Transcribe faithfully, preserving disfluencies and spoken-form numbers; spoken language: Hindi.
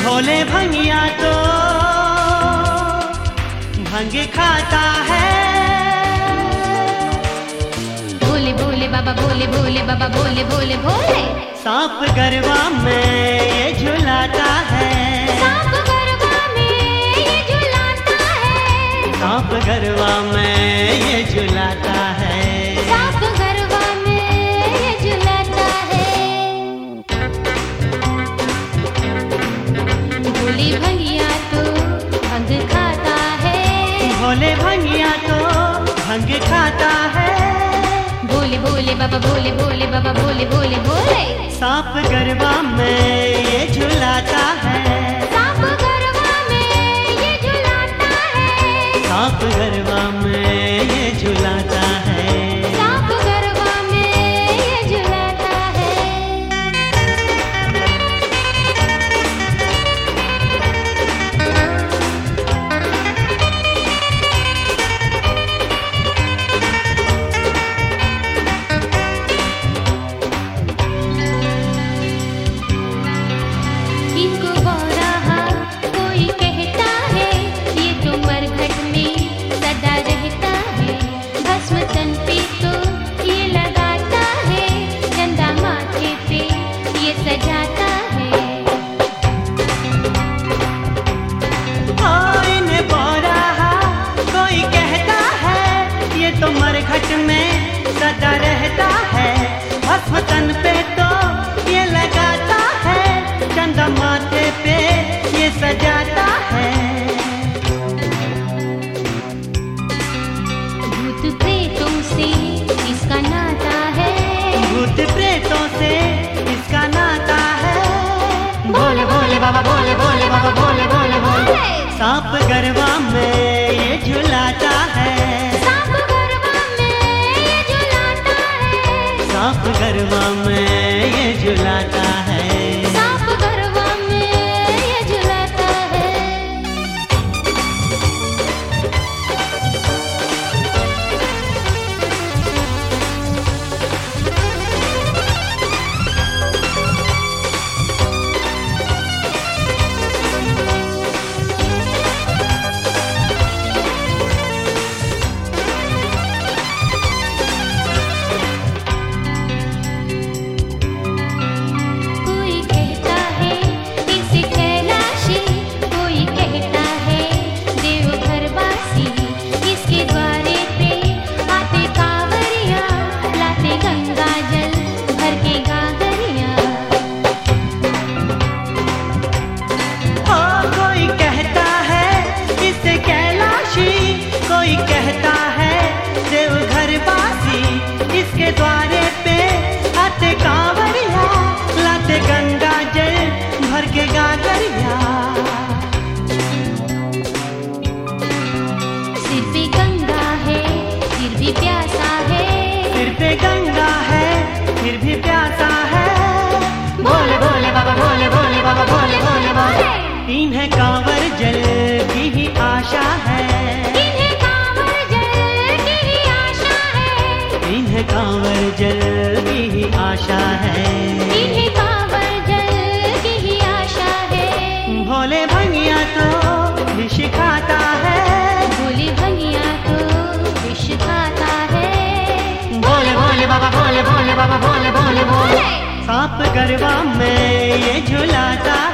भोले भंगिया तो भंग खाता है। भोले भोले बाबा भोले भोले बाबा भोले भोले भोले। सांप गरबा में ये झुलाता है। सांप गरबा में ये झुलाता है। सांप गरबा में ये झुलाता है। सांप गरबा में ये झुलाता है। भोले भंगिया तो भंग खाता है। भोले भंगिया तो भंग खाता है। भोले भोले बाबा भोले भोले बाबा भोले भोले भोले। सांप गरबा में ये झुलाता है। सांप गरबा में ये झुलाता है। सांप गरबा में ये झुलाता है। सांप गरबा में ये झुलाता है। इसको बौराहा कोई कहता है, ये तो मरघट में सदा रहता है। भस्म तन पे तो ये लगाता है, चंदा माथे पे ये सजाता है। ओ इन्हें बौराहा कोई कहता है, ये तो मरघट में सदा रहता है। भस्म तन पे तो ये लगाता है, चंदा माथे पे ये सजाता है। भूत प्रेतों से इसका नाता है। भूत प्रेतों से इसका नाता है। भोले भोले बाबा भोले भोले बाबा भोले भोले भोले। सांप गरबा में ये झुलाता है। सांप गरबा में ये झुलाता है। सांप गरबा में ये झुलाता है। सांप गरबा में ये झुलाता है। कोई कहता है इसे कैलाशी, कोई कहता है देवघर वासी। इसके द्वारे पे आते कांवरिया, लाते गंगा जल भर के गागरिया। ओ कोई कहता है इसे कैलाशी, कोई कहता है देवघर वासी। इसके द्वारे पे आते कांवरिया, लाते गंगा जल भर के गागरिया। सिर पे गंगा है फिर भी प्यासा है। सिर पे गंगा है फिर भी प्यासा है। भोले भोले बाबा भोले भोले बाबा भोले भोले भोले। इन्हें कांवर जल की ही आशा है। इन्हें कांवर जल की ही आशा है। इन्हें कांवर जल की ही आशा है। इन्हें कांवर जल की ही आशा है। भोले भंगिया तो विष खाता है। भोले भंगिया तो विष खाता है। भोले भोले बाबा भोले भोले बाबा भोले भोले भोले। भोले। सांप गरबा में ये झुलाता